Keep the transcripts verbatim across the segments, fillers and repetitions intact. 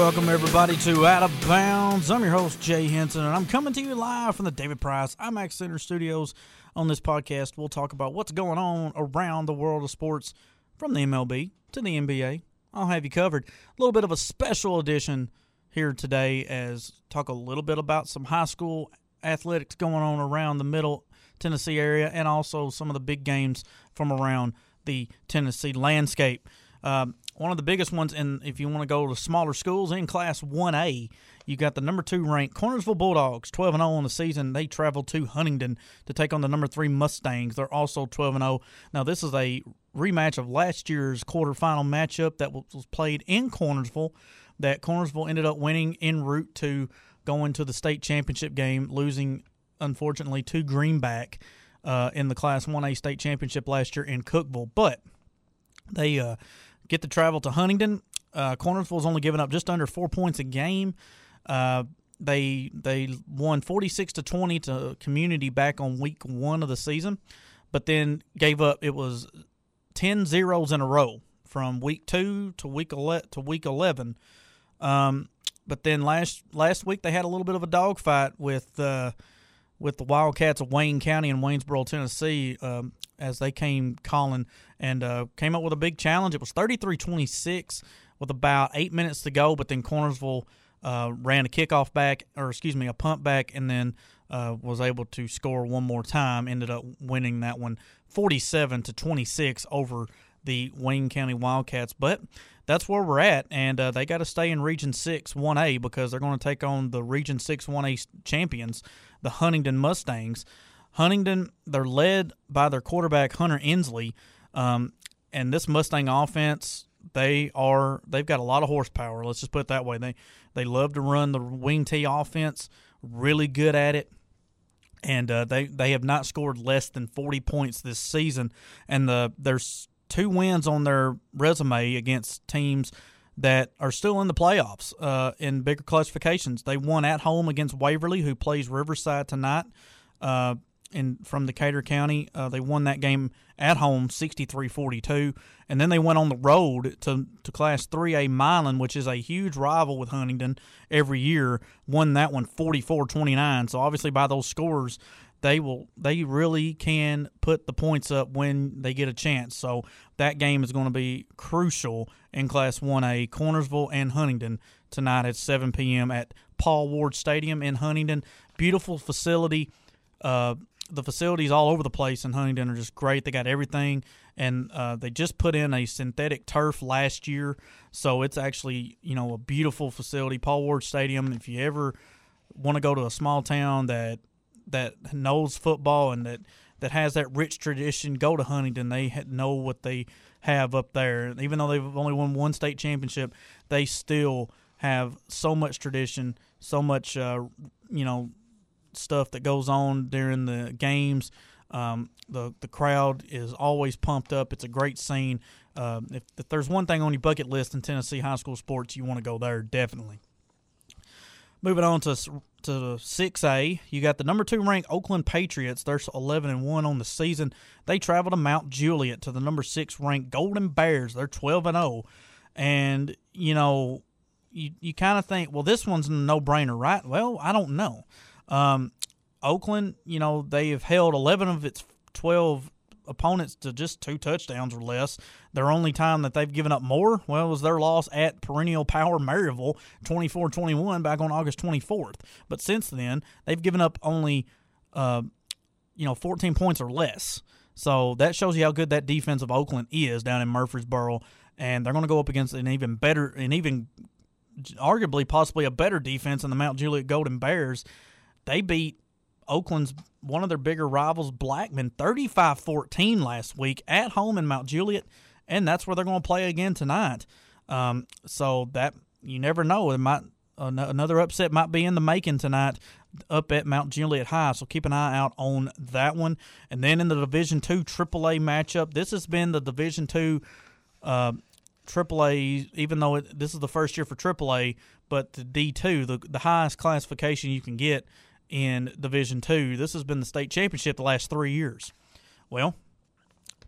welcome everybody to Out of Bounds. I'm your host, Jay Henson, and I'm coming to you live from the David Price IMAX Center Studios. On this podcast, we'll talk about what's going on around the world of sports, from the M L B to the N B A. I'll have you covered. A little bit of a special edition here today, as talk a little bit about some high school athletics going on around the Middle Tennessee area, and also some of the big games from around the Tennessee landscape. Um, one of the biggest ones, and if you want to go to smaller schools, in Class one A, you got the number two ranked Cornersville Bulldogs, twelve and oh on the season. They travel to Huntington to take on the number three Mustangs. They're also twelve and oh. Now, this is a rematch of last year's quarterfinal matchup that was played in Cornersville, that Cornersville ended up winning en route to going to the state championship game, losing, unfortunately, to Greenback uh, in the Class one A state championship last year in Cookeville. But they uh, get to travel to Huntington. Uh, Cornersville's only given up just under four points a game. Uh, they they won forty-six to twenty to Community back on week one of the season, but then gave up. It was ten zeros in a row from week two to week ele- to week eleven. Um, but then last last week they had a little bit of a dogfight with uh, with the Wildcats of Wayne County and Waynesboro, Tennessee, um, as they came calling and uh, came up with a big challenge. It was thirty-three twenty-six with about eight minutes to go, but then Cornersville uh, ran a kickoff back, or excuse me, a punt back, and then uh, was able to score one more time. Ended up winning that one forty-seven to twenty-six over the Wayne County Wildcats. But that's where we're at, and uh, they got to stay in Region six one A because they're going to take on the Region six one A champions, the Huntington Mustangs. Huntington, they're led by their quarterback, Hunter Inslee, um, and this Mustang offense, they are they've got a lot of horsepower. Let's just put it that way. They they love to run the wing T offense, really good at it, and uh, they they have not scored less than forty points this season. And the there's two wins on their resume against teams that are still in the playoffs uh, in bigger classifications. They won at home against Waverly, who plays Riverside tonight. Uh, In, from Decatur County. Uh, they won that game at home sixty-three forty-two, and then they went on the road to, to Class three A Milan, which is a huge rival with Huntington every year, won that one forty-four twenty-nine. So obviously by those scores, they will they really can put the points up when they get a chance. So that game is going to be crucial in Class one A, Cornersville and Huntington tonight at seven p.m. at Paul Ward Stadium in Huntington. Beautiful facility. Uh, The facilities all over the place in Huntington are just great. They got everything, and uh, they just put in a synthetic turf last year, so it's actually, you know, a beautiful facility. Paul Ward Stadium, if you ever want to go to a small town that that knows football and that, that has that rich tradition, go to Huntington. They know what they have up there. Even though they've only won one state championship, they still have so much tradition, so much, uh, you know, stuff that goes on during the games. Um, the the crowd is always pumped up. It's a great scene. Uh, if, if there's one thing on your bucket list in Tennessee high school sports, you want to go there, definitely. Moving on to to six A, you got the number two ranked Oakland Patriots. They're eleven and one on the season. They travel to Mount Juliet to the number six ranked Golden Bears. They're twelve and oh, and you know you you kind of think, well, this one's a no brainer, right? Well, I don't know. Um, Oakland, you know, they have held eleven of its twelve opponents to just two touchdowns or less. Their only time that they've given up more, well, was their loss at perennial power Maryville, twenty-four twenty-one, back on August twenty-fourth. But since then, they've given up only, uh, you know, fourteen points or less. So that shows you how good that defense of Oakland is down in Murfreesboro. And they're going to go up against an even better, and even arguably possibly a better defense in the Mount Juliet Golden Bears. They beat Oakland's one of their bigger rivals, Blackman, thirty-five fourteen last week at home in Mount Juliet, and that's where they're going to play again tonight. Um, so that you never know. It might uh, another upset might be in the making tonight up at Mount Juliet High. So keep an eye out on that one. And then in the Division Two triple A matchup, this has been the Division Two. Uh, triple A, even though it, this is the first year for triple A, but the D two, the the highest classification you can get in Division Two, this has been the state championship the last three years. Well,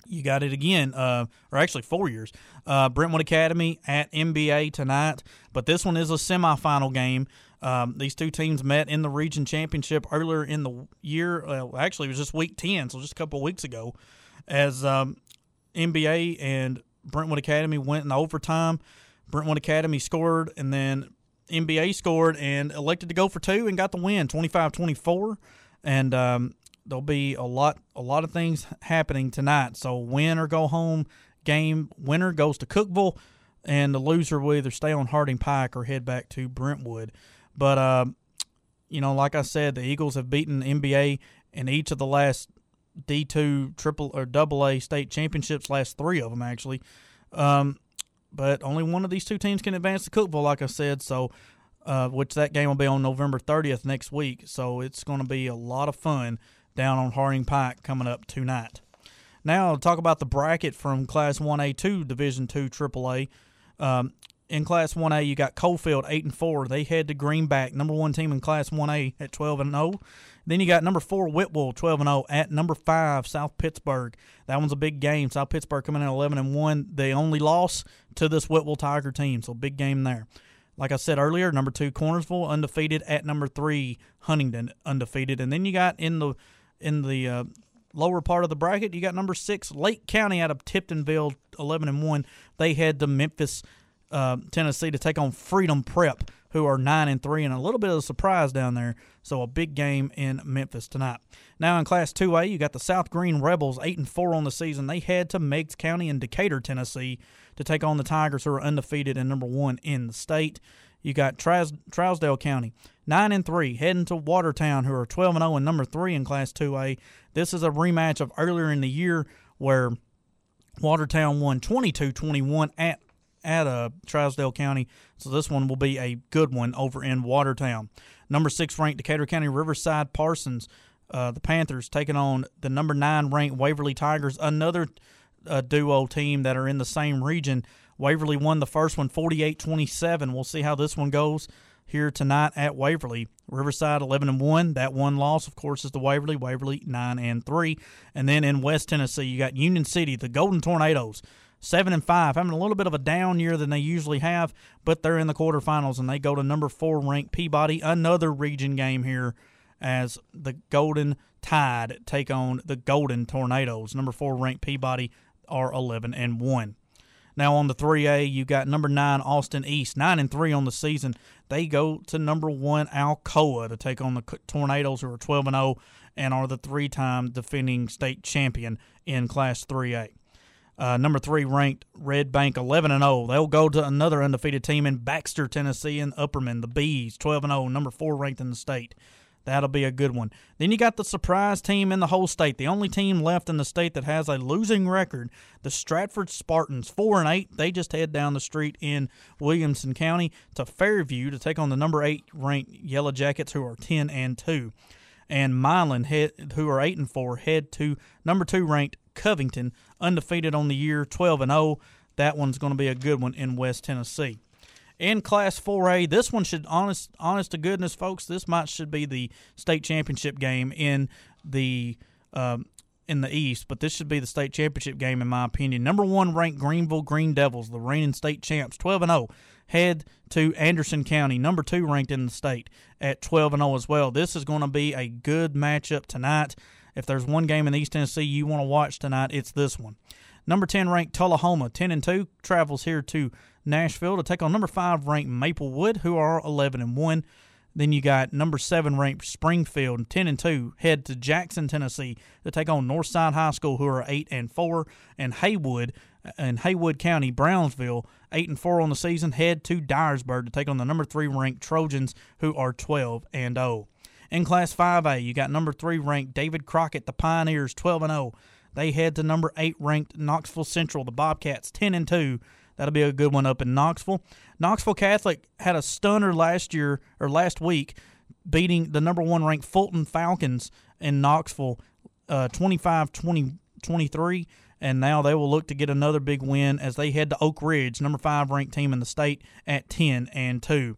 You got it again, uh, or actually four years. Uh, Brentwood Academy at M B A tonight, but this one is a semifinal game. Um, these two teams met in the region championship earlier in the year. Uh, actually, it was just week ten, so just a couple of weeks ago, as um, M B A and Brentwood Academy went in overtime. Brentwood Academy scored, and then M B A scored and elected to go for two and got the win, twenty-five twenty-four. And um, there'll be a lot, a lot of things happening tonight. So win or go home game. Winner goes to Cookeville, and the loser will either stay on Harding Pike or head back to Brentwood. But uh, you know, like I said, the Eagles have beaten M B A in each of the last D two triple or double A state championships. Last three of them actually. Um, but only one of these two teams can advance to Cookeville, like I said. So. Uh, which that game will be on November thirtieth next week. So it's going to be a lot of fun down on Harding Pike coming up tonight. Now I'll talk about the bracket from Class one A to Division two triple A. Um, in Class one A, you got Coalfield eight and four. They head to Greenback, number one team in Class one A at twelve and oh. Then you got number four Whitwell, twelve and oh, at number five South Pittsburg. That one's a big game. South Pittsburg coming in eleven and one. They only lost to this Whitwell Tiger team, so big game there. Like I said earlier, number two Cornersville undefeated, at number three Huntington undefeated, and then you got in the in the uh, lower part of the bracket, you got number six Lake County out of Tiptonville, eleven and one. They head to Memphis, uh, Tennessee to take on Freedom Prep, who are nine and three, and a little bit of a surprise down there. So a big game in Memphis tonight. Now in Class two A, you got the South Green Rebels, eight and four on the season. They head to Meigs County in Decatur, Tennessee, to take on the Tigers, who are undefeated and number one in the state. You got Tras- Trousdale County, nine and three, heading to Watertown, who are twelve and oh and number three in Class two A. This is a rematch of earlier in the year where Watertown won twenty-two twenty-one at at uh, Trousdale County. So this one will be a good one over in Watertown. Number six ranked Decatur County Riverside Parsons, uh, the Panthers, taking on the number nine ranked Waverly Tigers, another uh, duo team that are in the same region. Waverly won the first one forty-eight twenty-seven. We'll see how this one goes here tonight at Waverly. Riverside eleven and one. That one loss, of course, is the Waverly. Waverly nine and three. And then in West Tennessee, you got Union City, the Golden Tornadoes, seven and five, having a little bit of a down year than they usually have, but they're in the quarterfinals, and they go to number four ranked Peabody. Another region game here as the Golden Tide take on the Golden Tornadoes. Number four ranked Peabody are eleven and one. Now on the three A, you got number nine Austin East, nine and three on the season. They go to number one Alcoa to take on the Tornadoes, who are twelve and oh and are the three-time defending state champion in Class three A. Uh, number three ranked Red Bank, eleven and oh. They'll go to another undefeated team in Baxter, Tennessee, and Upperman, the Bees, twelve and oh, number four ranked in the state. That'll be a good one. Then you got the surprise team in the whole state, the only team left in the state that has a losing record, the Stratford Spartans, four and eight. They just head down the street in Williamson County to Fairview to take on the number eight ranked Yellow Jackets, who are ten and two. And Milan, head, who are eight and four, head to number two ranked Covington, undefeated on the year, twelve and oh. That one's going to be a good one in West Tennessee. In Class four A, this one should, honest honest to goodness, folks, this might should be the state championship game in the um, in the East, but this should be the state championship game in my opinion. Number one ranked Greenville Green Devils, the reigning state champs, twelve and oh, head to Anderson County, number two ranked in the state, at twelve and oh as well. This is going to be a good matchup tonight. If there's one game in East Tennessee you want to watch tonight, it's this one. Number ten ranked Tullahoma, ten and two, travels here to Nashville to take on number five ranked Maplewood, who are eleven and one. Then you got number seven ranked Springfield, ten and two, head to Jackson, Tennessee to take on Northside High School, who are eight and four, and Haywood and Haywood County, Brownsville, eight and four on the season, head to Dyersburg to take on the number three ranked Trojans, who are twelve and oh. In Class five A, you got number three ranked David Crockett, the Pioneers, twelve and oh. They head to number eight ranked Knoxville Central, the Bobcats, ten and two. That'll be a good one up in Knoxville. Knoxville Catholic had a stunner last year or last week, beating the number one ranked Fulton Falcons in Knoxville, uh, twenty-five twenty-three, and now they will look to get another big win as they head to Oak Ridge, number five ranked team in the state, at ten and two.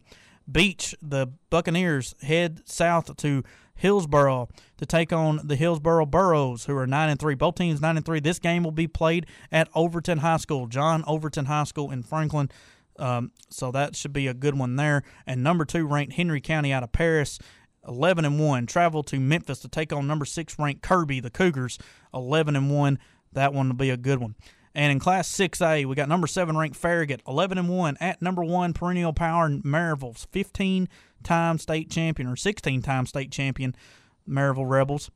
Beach, the Buccaneers, head south to Hillsboro to take on the Hillsboro Burros, who are nine and three. Both teams nine and three. This game will be played at Overton High School, John Overton High School in Franklin. Um, so that should be a good one there. And number two ranked Henry County out of Paris, eleven and one, travel to Memphis to take on number six ranked Kirby, the Cougars, eleven and one. That one will be a good one. And in Class six A, we got number seven ranked Farragut, eleven and one, at number one perennial power Maryville, fifteen-time state champion or sixteen-time state champion Maryville Rebels.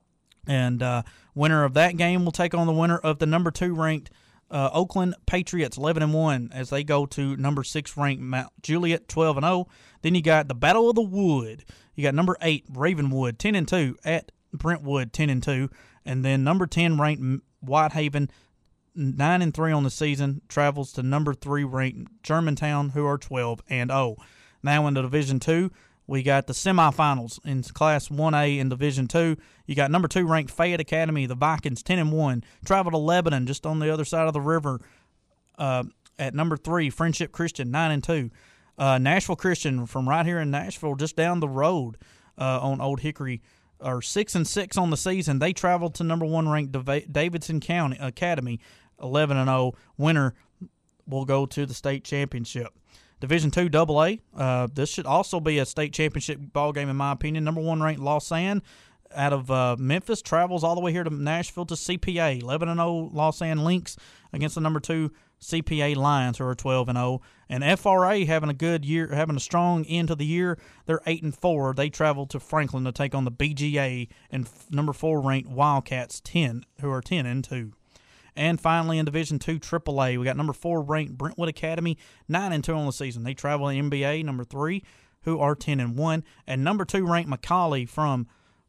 And uh, winner of that game will take on the winner of the number two ranked uh, Oakland Patriots, eleven and one, as they go to number six ranked Mount Juliet, twelve and oh. Then you got the Battle of the Wood. You got number eight Ravenwood, ten and two, at Brentwood, ten and two, and then number ten ranked Whitehaven, nine and three on the season, travels to number three ranked Germantown, who are twelve and oh. Now in the Division two, we got the semifinals in Class one A in Division two. You got number two ranked Fayette Academy, the Vikings, ten and one, travel to Lebanon, just on the other side of the river. Uh, at number three, Friendship Christian, nine and two. Uh, Nashville Christian from right here in Nashville, just down the road uh, on Old Hickory, are six and six on the season. They traveled to number one ranked Davidson County Academy, eleven and oh. Winner will go to the state championship. Division two Double A. Uh, this should also be a state championship ball game in my opinion. Number one ranked Lausanne out of uh, Memphis travels all the way here to Nashville to C P A. eleven and oh Lausanne Lynx against the number two C P A Lions, who are twelve and oh. And F R A having a good year, having a strong end to the year. They're eight and four. They travel to Franklin to take on the B G A and f- number four ranked Wildcats, ten, who are ten and two. And finally, in Division two Triple A, we got number four ranked Brentwood Academy, nine and two on the season. They travel to N B A, number three, who are ten and one, and number two ranked McCallie from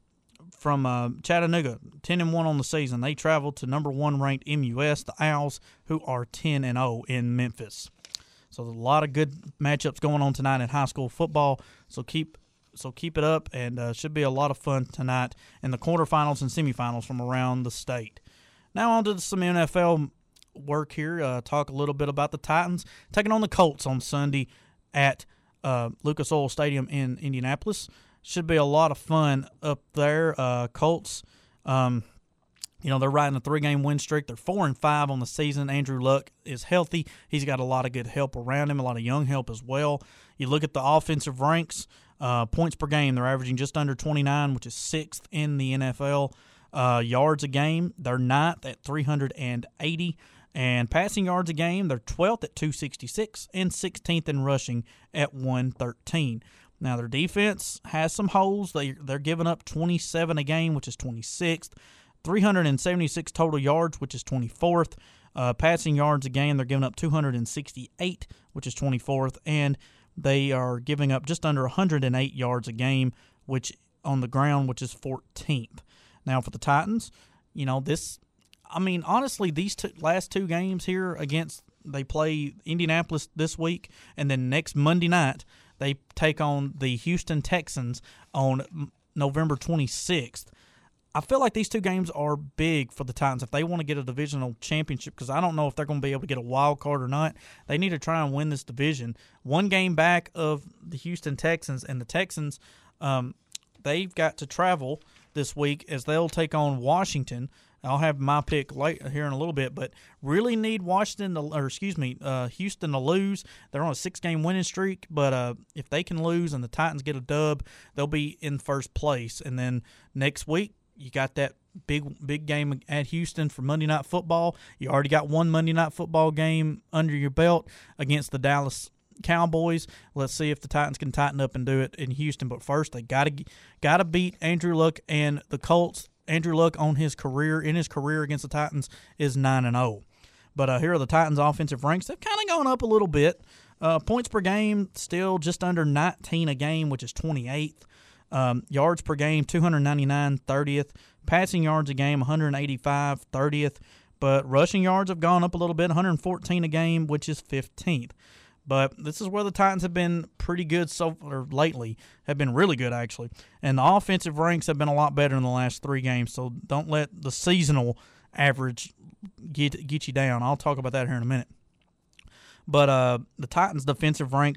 from uh, Chattanooga, ten and one on the season. They travel to number one ranked M U S, the Owls, who are ten and oh in Memphis. So there's a lot of good matchups going on tonight in high school football. So keep so keep it up, and uh, should be a lot of fun tonight in the quarterfinals and semifinals from around the state. Now on to some N F L work here. Uh, talk a little bit about the Titans taking on the Colts on Sunday at uh, Lucas Oil Stadium in Indianapolis. Should be a lot of fun up there. Uh, Colts, um, you know, they're riding a three-game win streak. They're four and five on the season. Andrew Luck is healthy. He's got a lot of good help around him, a lot of young help as well. You look at the offensive ranks, uh, points per game. They're averaging just under twenty-nine, which is sixth in the N F L. Uh, yards a game, they're ninth at three hundred eighty. And passing yards a game, they're twelfth at two sixty-six and sixteenth in rushing at one thirteen. Now, their defense has some holes. They, they're giving up twenty-seven a game, which is twenty-sixth. three hundred seventy-six total yards, which is twenty-fourth. Uh, passing yards a game, they're giving up two hundred sixty-eight, which is twenty-fourth. And they are giving up just under one hundred eight yards a game, which on the ground, which is fourteenth. Now, for the Titans, you know, this, I mean, honestly, these two, last two games here against, they play Indianapolis this week, and then next Monday night, they take on the Houston Texans on November twenty-sixth. I feel like these two games are big for the Titans if they want to get a divisional championship, because I don't know if they're going to be able to get a wild card or not. They need to try and win this division. One game back of the Houston Texans, and the Texans, um, they've got to travel this week as they'll take on Washington. I'll have my pick late here in a little bit, but really need Washington to, or excuse me, uh, Houston to lose. They're on a six-game winning streak, but uh, if they can lose and the Titans get a dub, they'll be in first place. And then next week, you got that big big game at Houston for Monday Night Football. You already got one Monday Night Football game under your belt against the Dallas Cowboys. Let's see if the Titans can tighten up and do it in Houston. But first, they gotta gotta beat Andrew Luck and the Colts. Andrew Luck on his career in his career against the Titans is nine and zero. But uh, here are the Titans' offensive ranks. They've kind of gone up a little bit. Uh, points per game still just under nineteen a game, which is twenty-eighth. Um, yards per game two ninety-nine, thirtieth. Passing yards a game one eighty-five, thirtieth. But rushing yards have gone up a little bit, one fourteen a game, which is fifteenth. But this is where the Titans have been pretty good so or lately, have been really good actually. And the offensive ranks have been a lot better in the last three games, so don't let the seasonal average get get you down. I'll talk about that here in a minute. But uh, the Titans' defensive ranks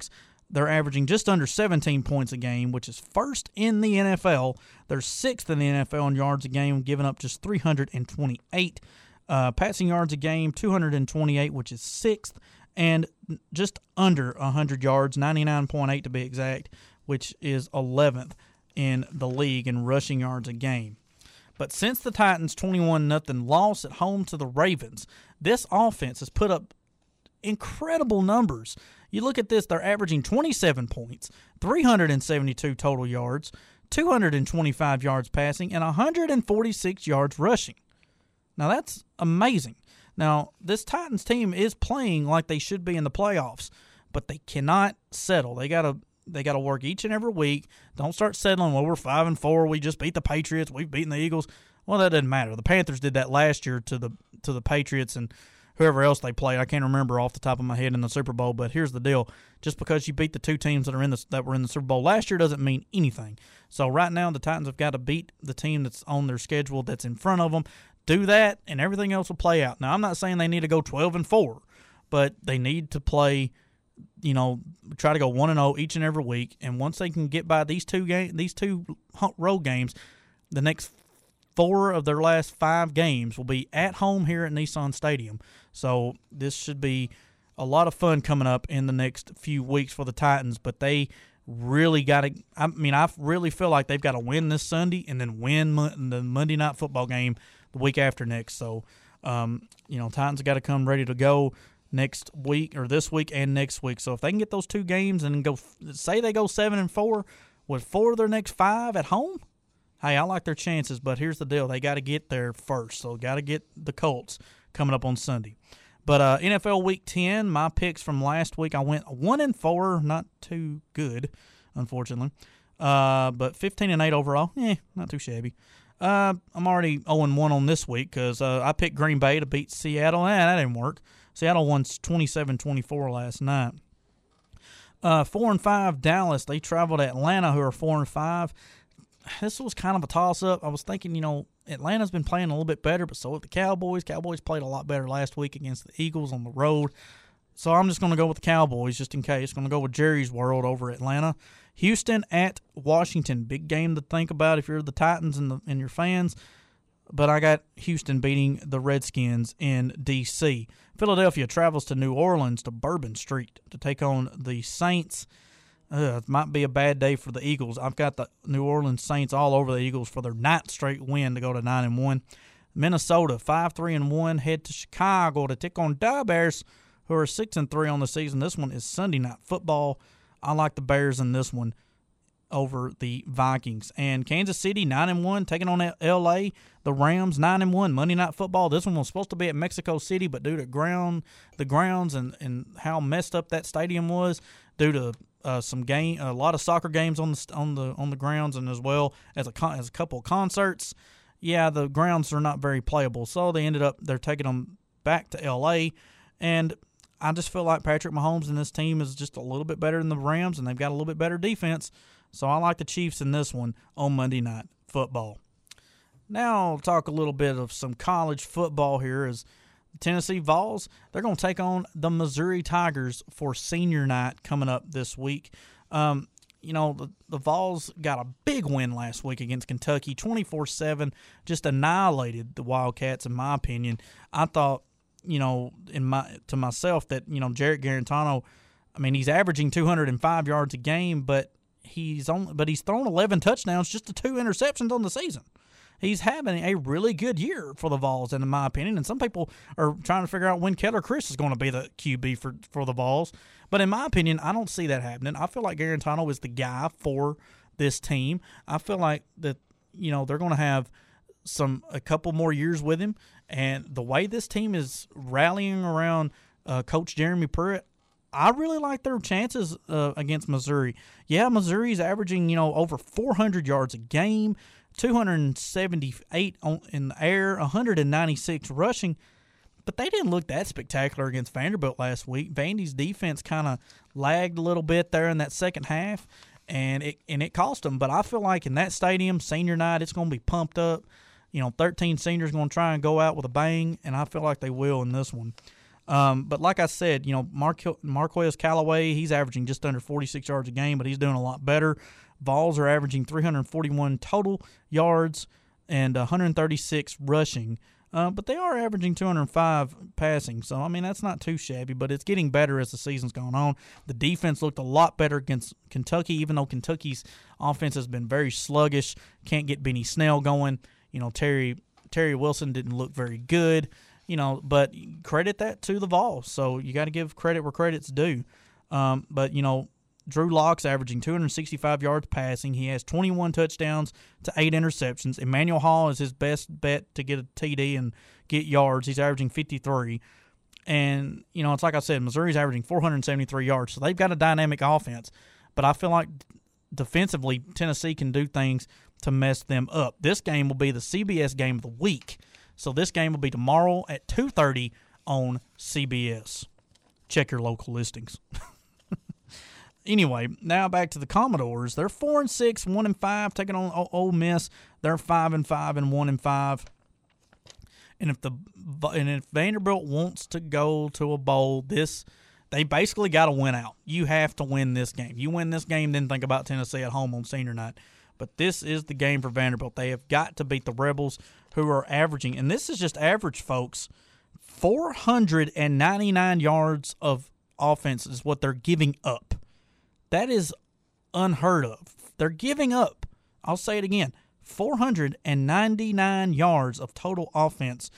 They're averaging just under seventeen points a game, which is first in the N F L. They're sixth in the N F L in yards a game, giving up just three hundred twenty-eight. Uh, passing yards a game, two hundred twenty-eight, which is sixth, and just under one hundred yards, ninety-nine point eight to be exact, which is eleventh in the league in rushing yards a game. But since the Titans' twenty-one nothing loss at home to the Ravens, this offense has put up incredible numbers. You look at this, they're averaging twenty-seven points, three hundred seventy-two total yards, two hundred twenty-five yards passing, and one hundred forty-six yards rushing. Now, that's amazing. Now, this Titans team is playing like they should be in the playoffs, but they cannot settle. They got to They got to work each and every week. Don't start settling, well, we're five and four. We just beat the Patriots. We've beaten the Eagles. Well, that doesn't matter. The Panthers did that last year to the to the Patriots and whoever else they played. I can't remember off the top of my head in the Super Bowl, but here's the deal. Just because you beat the two teams that are in the, that were in the Super Bowl last year doesn't mean anything. So right now the Titans have got to beat the team that's on their schedule that's in front of them. Do that, and everything else will play out. Now, I'm not saying they need to go twelve and four, but they need to play – you know, try to go one and oh each and every week, and once they can get by these two game, these two road games, the next four of their last five games will be at home here at Nissan Stadium. So this should be a lot of fun coming up in the next few weeks for the Titans, but they really got to – I mean, I really feel like they've got to win this Sunday and then win the Monday Night Football game the week after next. So, um, you know, Titans have got to come ready to go next week or this week and next week. So if they can get those two games and go, say they go seven and four with four of their next five at home, hey, I like their chances. But here's the deal: they got to get there first. So got to get the Colts coming up on Sunday. But uh, N F L Week ten, my picks from last week, I went one and four, not too good, unfortunately. Uh, but fifteen and eight overall, eh, not too shabby. Uh, I'm already oh and one on this week because uh, I picked Green Bay to beat Seattle. Eh, that didn't work. Seattle won twenty-seven twenty-four last night. Uh, four and five Dallas. They traveled to Atlanta, who are four and five. This was kind of a toss-up. I was thinking, you know, Atlanta's been playing a little bit better, but so have the Cowboys. Cowboys played a lot better last week against the Eagles on the road. So I'm just going to go with the Cowboys just in case. Going to go with Jerry's World over Atlanta. Houston at Washington. Big game to think about if you're the Titans and, the, and your fans. But I got Houston beating the Redskins in D C Philadelphia travels to New Orleans to Bourbon Street to take on the Saints. Uh, it might be a bad day for the Eagles. I've got the New Orleans Saints all over the Eagles for their ninth straight win to go to nine and one. Minnesota five three and one head to Chicago to take on the Bears, who are six and three on the season. This one is Sunday Night Football. I like the Bears in this one over the Vikings. And Kansas City nine and one taking on L A. The Rams nine and one Monday Night Football. This one was supposed to be at Mexico City, but due to ground the grounds and, and how messed up that stadium was, due to uh, some game a lot of soccer games on the on the on the grounds, and as well as a as a couple of concerts, yeah, the grounds are not very playable. So they ended up they're taking them back to L A. And I just feel like Patrick Mahomes and this team is just a little bit better than the Rams, and they've got a little bit better defense. So I like the Chiefs in this one on Monday Night Football. Now I'll talk a little bit of some college football here. As the Tennessee Vols, they're going to take on the Missouri Tigers for senior night coming up this week. Um, you know, the, the Vols got a big win last week against Kentucky, twenty-four seven, just annihilated the Wildcats, in my opinion. I thought, you know, in my to myself that, you know, Jarrett Garantano, I mean, he's averaging two hundred five yards a game, but he's only but he's thrown eleven touchdowns, just to two interceptions on the season. He's having a really good year for the Vols, in my opinion. And some people are trying to figure out when Keller Chris is going to be the Q B for, for the Vols. But in my opinion, I don't see that happening. I feel like Garantano is the guy for this team. I feel like that, you know, they're going to have some a couple more years with him. And the way this team is rallying around uh, Coach Jeremy Pruitt, I really like their chances uh, against Missouri. Yeah, Missouri's averaging, you know, over four hundred yards a game, two hundred seventy-eight on, in the air, one hundred ninety-six rushing. But they didn't look that spectacular against Vanderbilt last week. Vandy's defense kind of lagged a little bit there in that second half, and it and it cost them. But I feel like in that stadium, senior night, it's going to be pumped up. You know, thirteen seniors going to try and go out with a bang, and I feel like they will in this one. Um, but like I said, you know, Mar- Marquez Callaway, he's averaging just under forty-six yards a game, but he's doing a lot better. Vols are averaging three hundred forty-one total yards and one hundred thirty-six rushing. Uh, but they are averaging two hundred five passing. So, I mean, that's not too shabby, but it's getting better as the season's gone on. The defense looked a lot better against Kentucky, even though Kentucky's offense has been very sluggish. Can't get Benny Snell going. You know, Terry Terry Wilson didn't look very good. You know, but credit that to the Vols. So you got to give credit where credit's due. Um, but, you know, Drew Lock's averaging two hundred sixty-five yards passing. He has twenty-one touchdowns to eight interceptions. Emmanuel Hall is his best bet to get a T D and get yards. He's averaging fifty-three. And, you know, it's like I said, Missouri's averaging four hundred seventy-three yards. So they've got a dynamic offense. But I feel like defensively, Tennessee can do things to mess them up. This game will be the C B S game of the week. So this game will be tomorrow at two thirty on C B S. Check your local listings. Anyway, now back to the Commodores. They're four and six, one and five, taking on o- Ole Miss. They're five and five and one and five. And if the and if Vanderbilt wants to go to a bowl, this they basically got to win out. You have to win this game. You win this game, then think about Tennessee at home on senior night. But this is the game for Vanderbilt. They have got to beat the Rebels, who are averaging, and this is just average, folks, four hundred ninety-nine yards of offense is what they're giving up. That is unheard of. They're giving up, I'll say it again, four hundred ninety-nine yards of total offense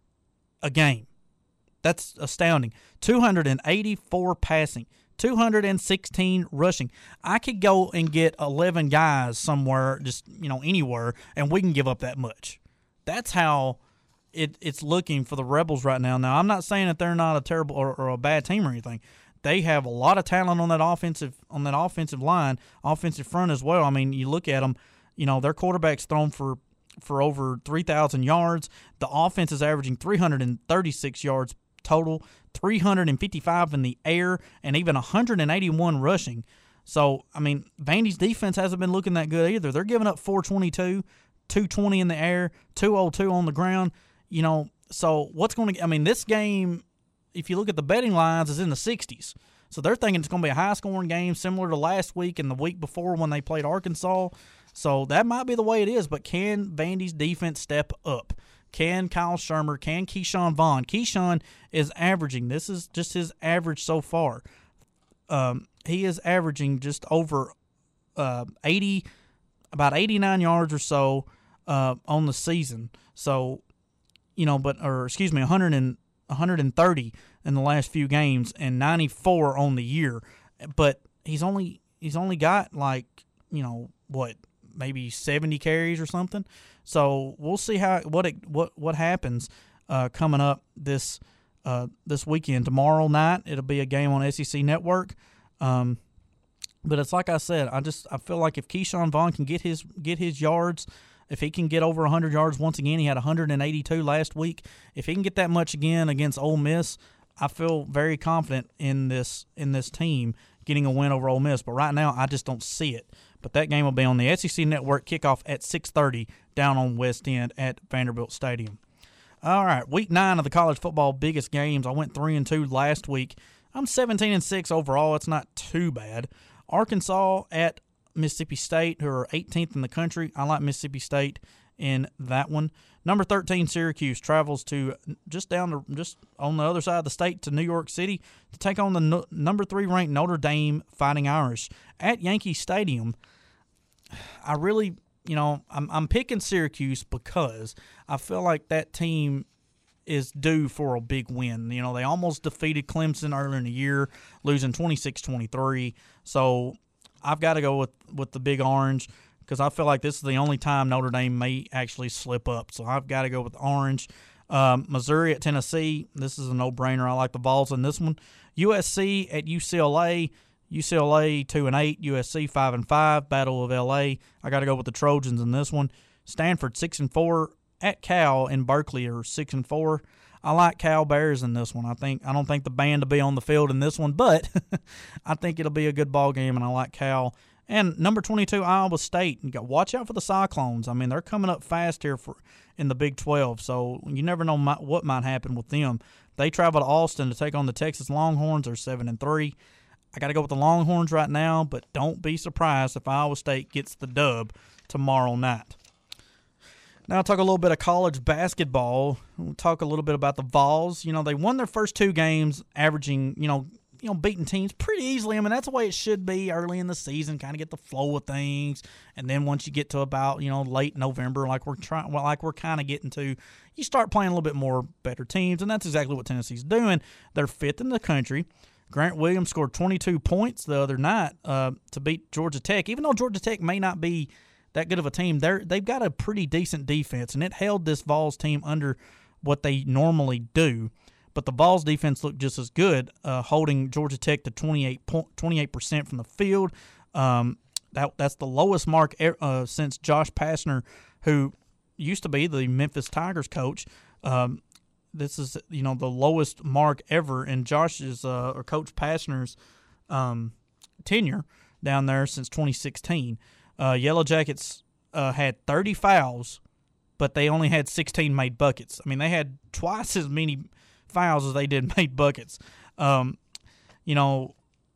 a game. That's astounding. two hundred eighty-four passing, two hundred sixteen rushing. I could go and get eleven guys somewhere, just, you know, anywhere, and we can give up that much. That's how it, it's looking for the Rebels right now. Now, I'm not saying that they're not a terrible or, or a bad team or anything. They have a lot of talent on that offensive on that offensive line, offensive front as well. I mean, you look at them, you know, their quarterback's thrown for for over three thousand yards. The offense is averaging three hundred thirty-six yards total, three hundred fifty-five in the air, and even one hundred eighty-one rushing. So, I mean, Vandy's defense hasn't been looking that good either. They're giving up four twenty-two, two twenty in the air, two oh two on the ground. You know, so what's going to – I mean, this game – if you look at the betting lines, is in the sixties. So they're thinking it's going to be a high-scoring game similar to last week and the week before when they played Arkansas. So that might be the way it is, but can Vandy's defense step up? Can Kyle Shermer, can Keyshawn Vaughn? Keyshawn is averaging, this is just his average so far. Um, he is averaging just over uh, eighty, about eighty-nine yards or so uh, on the season. So, you know, but, or excuse me, one hundred and one hundred thirty in the last few games and ninety-four on the year, but he's only he's only got like, you know, what, maybe seventy carries or something. So we'll see how what it, what what happens uh, coming up this uh, this weekend. Tomorrow night it'll be a game on S E C Network. Um, but it's like I said, I just I feel like if Keyshawn Vaughn can get his get his yards. If he can get over one hundred yards once again, he had one hundred eighty-two last week. If he can get that much again against Ole Miss, I feel very confident in this in this team getting a win over Ole Miss. But right now, I just don't see it. But that game will be on the S E C Network, kickoff at six thirty down on West End at Vanderbilt Stadium. All right, week nine of the college football biggest games. I went three and two last week. I'm seventeen and six overall. It's not too bad. Arkansas at Mississippi State, who are eighteenth in the country. I like Mississippi State in that one. Number thirteen, Syracuse, travels to just down the just on the other side of the state to New York City to take on the no, number three ranked Notre Dame Fighting Irish at Yankee Stadium. I really, you know, I'm I'm picking Syracuse because I feel like that team is due for a big win. You know, they almost defeated Clemson earlier in the year, losing twenty-six twenty-three. So I've got to go with, with the Big Orange because I feel like this is the only time Notre Dame may actually slip up. So I've got to go with Orange. Um, Missouri at Tennessee, this is a no-brainer. I like the Vols in this one. U S C at U C L A. U C L A two and eight, U S C five and five. Battle of L A. I got to go with the Trojans in this one. Stanford six and four at Cal, and Berkeley are six and four. I like Cal Bears in this one. I think I don't think the band will be on the field in this one, but I think it'll be a good ball game, and I like Cal. And number twenty-two, Iowa State. You got watch out for the Cyclones. I mean, they're coming up fast here for in the Big twelve, so you never know my, what might happen with them. They travel to Austin to take on the Texas Longhorns. They're seven and three. I got to go with the Longhorns right now, but don't be surprised if Iowa State gets the dub tomorrow night. Now I'll talk a little bit of college basketball. We'll talk a little bit about the Vols. You know, they won their first two games, averaging, you know, you know, beating teams pretty easily. I mean, that's the way it should be early in the season, kind of get the flow of things. And then once you get to about, you know, late November, like we're trying, well, like we're kind of getting to, you start playing a little bit more better teams, and that's exactly what Tennessee's doing. They're fifth in the country. Grant Williams scored twenty-two points the other night uh, to beat Georgia Tech. Even though Georgia Tech may not be that good of a team, they're, they've got a pretty decent defense, and it held this Vols team under what they normally do. But the Vols defense looked just as good, uh, holding Georgia Tech to twenty-eight percent from the field. Um, that That's the lowest mark uh, since Josh Pastner, who used to be the Memphis Tigers coach. Um, this is, you know, the lowest mark ever in Josh's uh, or Coach Pastner's um, tenure down there since twenty sixteen. Uh, Yellow Jackets uh, had thirty fouls, but they only had sixteen made buckets. I mean, they had twice as many fouls as they did made buckets. Um, you know,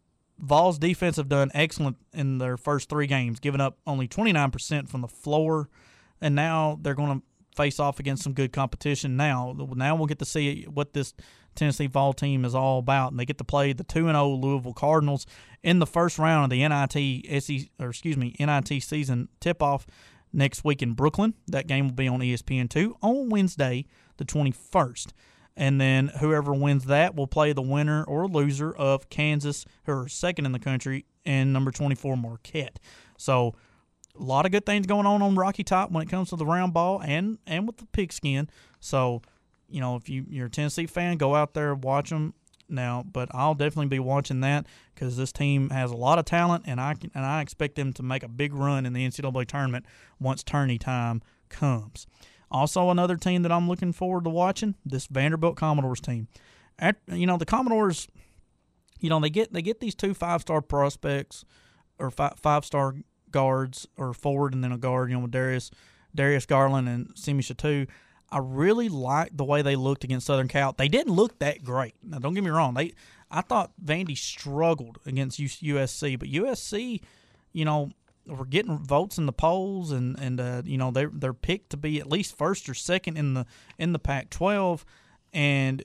Vols defense have done excellent in their first three games, giving up only twenty-nine percent from the floor, and now they're going to face off against some good competition now. Now we'll get to see what this Tennessee Vol team is all about, and they get to play the two and oh Louisville Cardinals in the first round of the N I T S E or excuse me N I T season tip-off next week in Brooklyn. That game will be on E S P N two on Wednesday, the twenty-first. And then whoever wins that will play the winner or loser of Kansas, who are second in the country, and number twenty-four Marquette. So a lot of good things going on on Rocky Top when it comes to the round ball and, and with the pigskin. So, you know, if you, you're a Tennessee fan, go out there and watch them now. But I'll definitely be watching that because this team has a lot of talent, and I can, and I expect them to make a big run in the N C double A tournament once tourney time comes. Also, another team that I'm looking forward to watching, this Vanderbilt Commodores team. At, you know, the Commodores, you know, they get they get these two five-star prospects or five, five-star guards or forward and then a guard, you know, with Darius, Darius Garland and Semi Chateau. I really liked the way they looked against Southern Cal. They didn't look that great. Now, don't get me wrong. They, I thought Vandy struggled against U S C, but U S C, you know, were getting votes in the polls, and and uh, you know they're they're picked to be at least first or second in the in the Pac twelve, and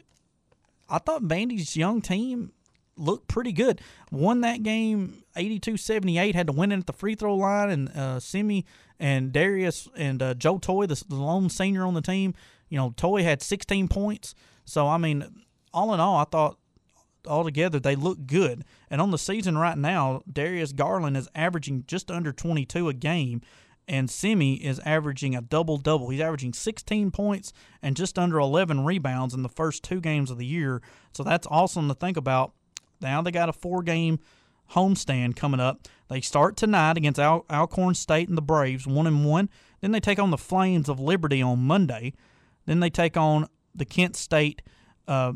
I thought Vandy's young team looked pretty good. Won that game eighty-two seventy-eight, had to win it at the free throw line, and uh, Semi and Darius and uh, Joe Toy, the, the lone senior on the team, you know, Toy had sixteen points. So I mean, all in all, I thought altogether they look good. And on the season right now, Darius Garland is averaging just under twenty-two a game, and Semi is averaging a double-double. He's averaging sixteen points and just under eleven rebounds in the first two games of the year. So that's awesome to think about. Now they got a four-game homestand coming up. They start tonight against Al- Alcorn State and the Braves, one and one. Then they take on the Flames of Liberty on Monday. Then they take on the Kent State uh,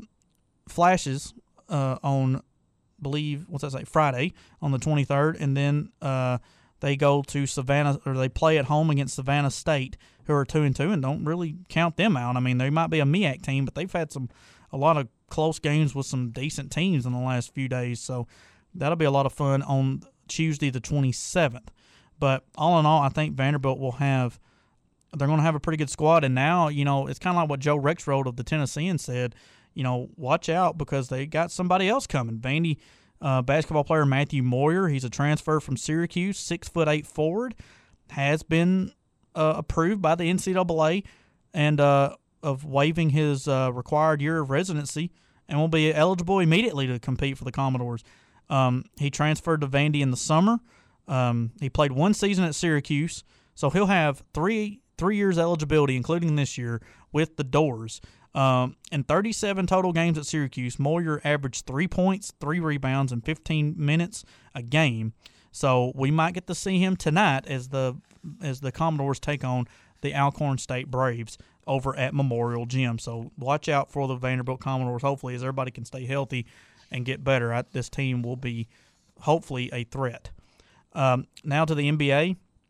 Flashes Uh, on, believe, what's that say, Friday on the twenty-third, and then uh, they go to Savannah, or they play at home against Savannah State, who are two and two, and don't really count them out. I mean, they might be a M E A C team, but they've had some a lot of close games with some decent teams in the last few days, so that'll be a lot of fun on Tuesday the twenty-seventh. But all in all, I think Vanderbilt will have, they're going to have a pretty good squad, and now, you know, it's kind of like what Joe Rexroad of the Tennessean said. You know, watch out because they got somebody else coming. Vandy uh, basketball player Matthew Moyer, he's a transfer from Syracuse, six foot eight forward, has been uh, approved by the N C double A and uh, of waiving his uh, required year of residency and will be eligible immediately to compete for the Commodores. Um, he transferred to Vandy in the summer. Um, he played one season at Syracuse, so he'll have three three years eligibility, including this year, with the Doors. Um, in thirty-seven total games at Syracuse, Moyer averaged three points, three rebounds, and fifteen minutes a game. So we might get to see him tonight as the as the Commodores take on the Alcorn State Braves over at Memorial Gym. So watch out for the Vanderbilt Commodores, hopefully, as everybody can stay healthy and get better. I, this team will be hopefully a threat. Um, now to the N B A.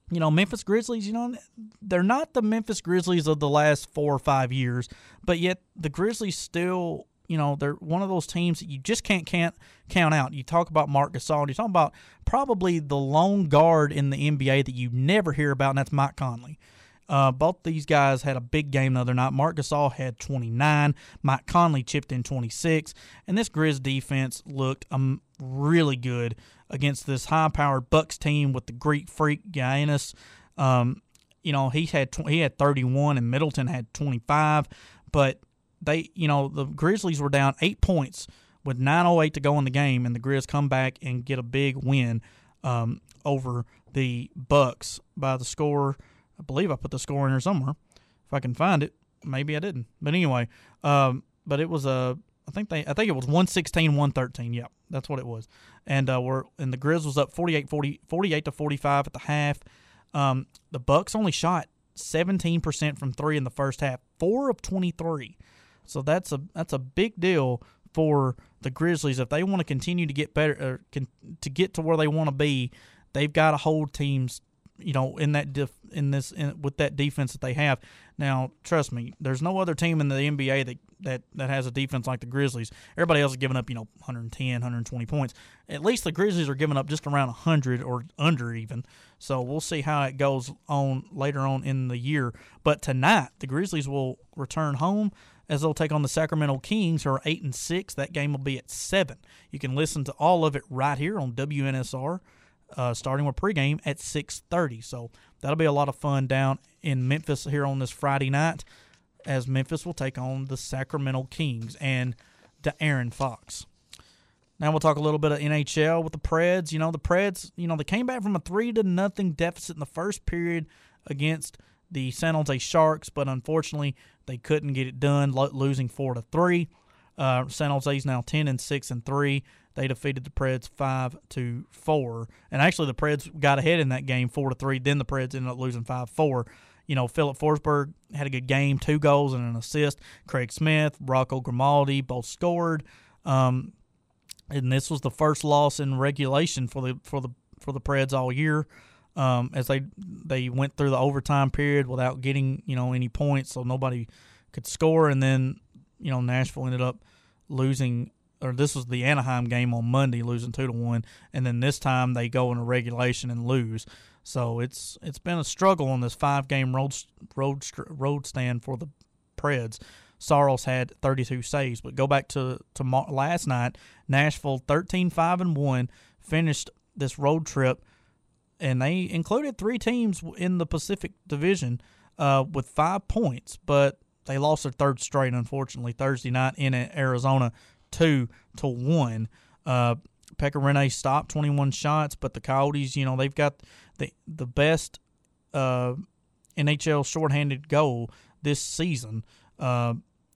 you know, Memphis Grizzlies, you know, they're not the Memphis Grizzlies of the last four or five years, but yet the Grizzlies still, you know, they're one of those teams that you just can't can't count out. You talk about Marc Gasol, you talk about probably the lone guard in the N B A that you never hear about, and that's Mike Conley. Uh, both these guys had a big game the other night. Marc Gasol had twenty-nine. Mike Conley chipped in twenty-six. And this Grizz defense looked um, really good against this high-powered Bucks team with the Greek freak Giannis. Um, you know, he had tw- he had thirty-one and Middleton had twenty-five. But they, you know, the Grizzlies were down eight points with nine oh eight to go in the game, and the Grizz come back and get a big win um, over the Bucks by the score. I believe I put the score in there somewhere. If I can find it, maybe I didn't. But anyway, um, but it was a. I think they. I think it was one sixteen, one thirteen. Yep, that's what it was. And uh, we're and the Grizz was up forty-eight, forty, forty-eight to forty-five at the half. Um, the Bucks only shot seventeen percent from three in the first half, four of twenty-three. So that's a that's a big deal for the Grizzlies if they want to continue to get better, or can, to get to where they want to be. They've got to hold teams, you know, in that def, in this in, with that defense that they have. Now, trust me, there's no other team in the N B A that, that, that has a defense like the Grizzlies. Everybody else is giving up, you know, one ten, one twenty points. At least the Grizzlies are giving up just around one hundred or under even. So we'll see how it goes on later on in the year. But tonight, the Grizzlies will return home as they'll take on the Sacramento Kings, who are eight and six. That game will be at seven. You can listen to all of it right here on W N S R. Uh, starting with pregame at six thirty. So that'll be a lot of fun down in Memphis here on this Friday night, as Memphis will take on the Sacramento Kings and De'Aaron Fox. Now we'll talk a little bit of N H L with the Preds. You know, the Preds, you know, they came back from a three to nothing deficit in the first period against the San Jose Sharks, but unfortunately they couldn't get it done, lo- losing four to three. Uh, San Jose's now ten and six and three. They defeated the Preds five to four. And actually the Preds got ahead in that game four to three. Then the Preds ended up losing five four. You know, Philip Forsberg had a good game, two goals and an assist. Craig Smith, Rocco Grimaldi both scored. Um, and this was the first loss in regulation for the for the for the Preds all year. Um, as they they went through the overtime period without getting, you know, any points, so nobody could score. And then, you know, Nashville ended up losing. Or this was the Anaheim game on Monday, losing two to one, and then this time they go into regulation and lose. So it's it's been a struggle on this five game road road road stand for the Preds. Saros had thirty-two saves, but go back to to last night. Nashville thirteen five and one finished this road trip, and they included three teams in the Pacific Division uh, with five points, but they lost their third straight, unfortunately, Thursday night in Arizona. Two to one. Uh, Pekka Rinne stopped twenty-one shots, but the Coyotes, you know, they've got the the best uh, N H L shorthanded goal this season. Uh,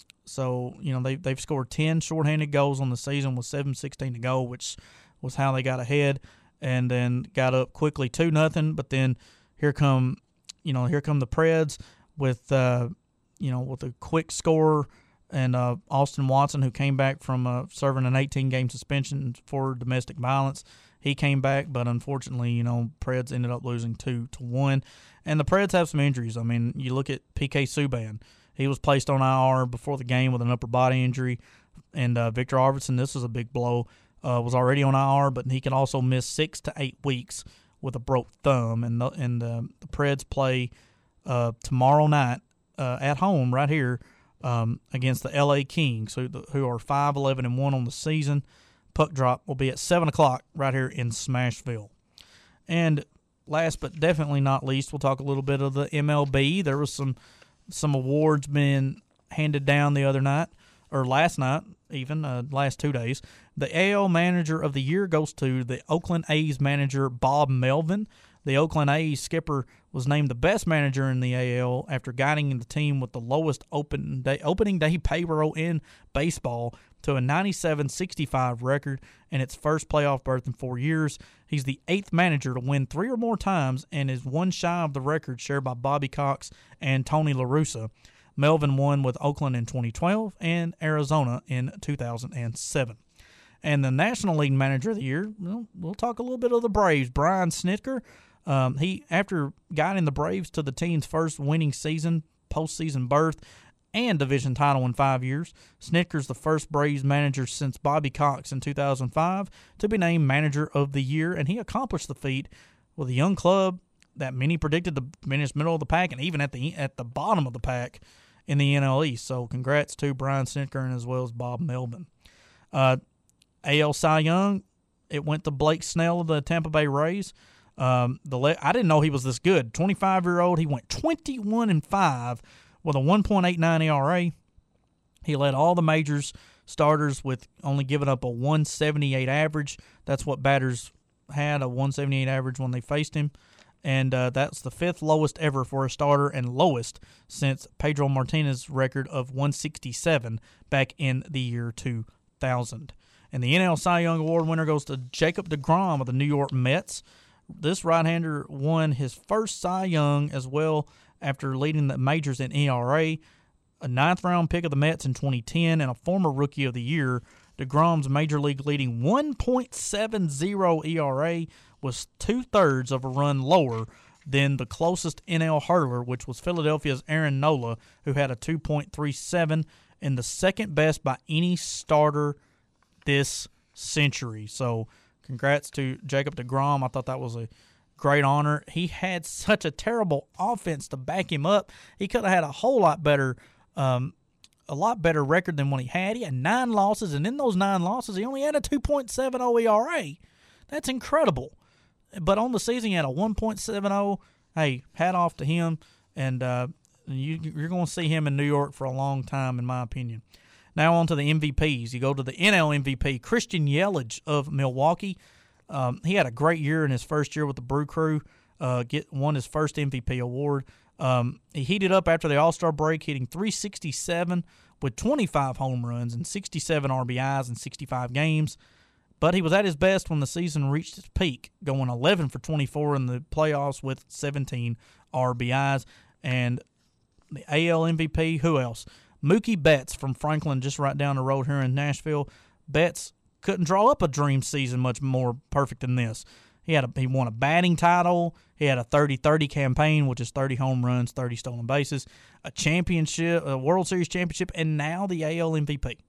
so you know they they've scored ten shorthanded goals on the season with seven sixteen to go, which was how they got ahead, and then got up quickly two nothing. But then here come you know here come the Preds with uh, you know with a quick score. And uh, Austin Watson, who came back from uh, serving an eighteen game suspension for domestic violence, he came back, but unfortunately, you know, Preds ended up losing two to one. And the Preds have some injuries. I mean, you look at P K Subban; he was placed on I R before the game with an upper body injury, and uh, Victor Arvidsson, this is a big blow, uh, was already on I R, but he can also miss six to eight weeks with a broke thumb. And the and uh, the Preds play uh, tomorrow night uh, at home right here. Um, against the L A Kings, who who are five eleven and one on the season. Puck drop will be at seven o'clock right here in Smashville. And last but definitely not least, we'll talk a little bit of the M L B. There was some some awards being handed down the other night, or last night even, uh, last two days. The A L Manager of the Year goes to the Oakland A's manager, Bob Melvin. The Oakland A's skipper was named the best manager in the A L after guiding the team with the lowest open day, opening day payroll in baseball to a ninety-seven sixty-five record and its first playoff berth in four years. He's the eighth manager to win three or more times and is one shy of the record shared by Bobby Cox and Tony La Russa. Melvin won with Oakland in twenty twelve and Arizona in two thousand seven. And the National League Manager of the Year, well, we'll talk a little bit of the Braves. Brian Snitker Um, he after guiding the Braves to the team's first winning season, postseason berth, and division title in five years, Snitker's the first Braves manager since Bobby Cox in two thousand five to be named Manager of the Year, and he accomplished the feat with a young club that many predicted to finish middle of the pack and even at the at the bottom of the pack in the N L East. So congrats to Brian Snitker and as well as Bob Melvin. Uh, A L Cy Young, it went to Blake Snell of the Tampa Bay Rays. Um, the le- I didn't know he was this good. twenty-five-year-old, he went twenty-one and five with a one point eight nine E R A. He led all the majors starters with only giving up a one seventy-eight average. That's what batters had, a one seventy-eight average when they faced him. And uh, that's the fifth lowest ever for a starter and lowest since Pedro Martinez's record of one sixty-seven back in the year two thousand. And the N L Cy Young Award winner goes to Jacob deGrom of the New York Mets. This right-hander won his first Cy Young as well after leading the majors in E R A. A ninth-round pick of the Mets in twenty ten and a former Rookie of the Year, deGrom's major league leading one point seven oh E R A was two-thirds of a run lower than the closest N L hurler, which was Philadelphia's Aaron Nola, who had a two point three seven, and the second best by any starter this century. So congrats to Jacob deGrom. I thought that was a great honor. He had such a terrible offense to back him up. He could have had a whole lot better um, a lot better record than what he had. He had nine losses, and in those nine losses, he only had a two point seven oh E R A. That's incredible. But on the season, he had a one point seven oh. Hey, hat off to him, and uh, you, you're going to see him in New York for a long time, in my opinion. Now on to the M V Ps. You go to the N L M V P, Christian Yelich of Milwaukee. Um, he had a great year in his first year with the Brew Crew, uh, get won his first M V P award. Um, he heated up after the All-Star break, hitting three sixty-seven with twenty-five home runs and sixty-seven R B Is in sixty-five games. But he was at his best when the season reached its peak, going eleven for twenty-four in the playoffs with seventeen R B Is. And the A L M V P, who else? Mookie Betts from Franklin, just right down the road here in Nashville. Betts couldn't draw up a dream season much more perfect than this. He had a, he won a batting title. He had a thirty thirty campaign, which is thirty home runs, thirty stolen bases, a championship, a World Series championship, and now the A L M V P.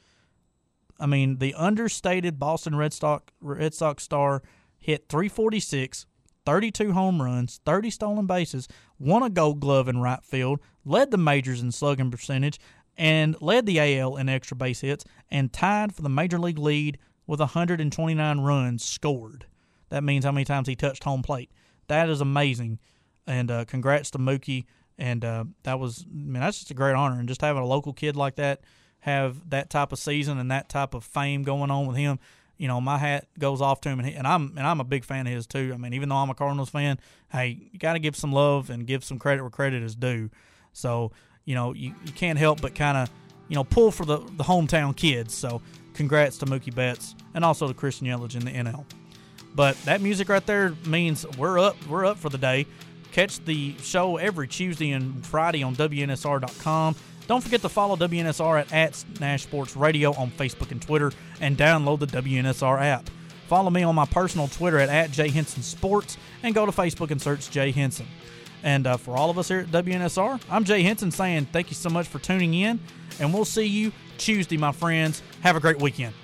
I mean, the understated Boston Red Sox, Red Sox star hit three forty-six, thirty-two home runs, thirty stolen bases, won a Gold Glove in right field, led the majors in slugging percentage, and led the A L in extra base hits, and tied for the major league lead with one hundred twenty-nine runs scored. That means how many times he touched home plate. That is amazing, and uh, congrats to Mookie. And uh, that was, I mean, that's just a great honor, and just having a local kid like that have that type of season and that type of fame going on with him, you know, my hat goes off to him, and, he, and I'm and I'm a big fan of his too. I mean, even though I'm a Cardinals fan, hey, you got to give some love and give some credit where credit is due. So, you know, you, you can't help but kind of, you know, pull for the, the hometown kids. So, congrats to Mookie Betts and also to Christian Yelich in the N L. But that music right there means we're up. We're up for the day. Catch the show every Tuesday and Friday on W N S R dot com. Don't forget to follow W N S R at, at Nash Sports Radio on Facebook and Twitter, and download the W N S R app. Follow me on my personal Twitter at, at Jay Henson Sports, and go to Facebook and search Jay Henson. And uh, for all of us here at W N S R, I'm Jay Henson saying thank you so much for tuning in, and we'll see you Tuesday, my friends. Have a great weekend.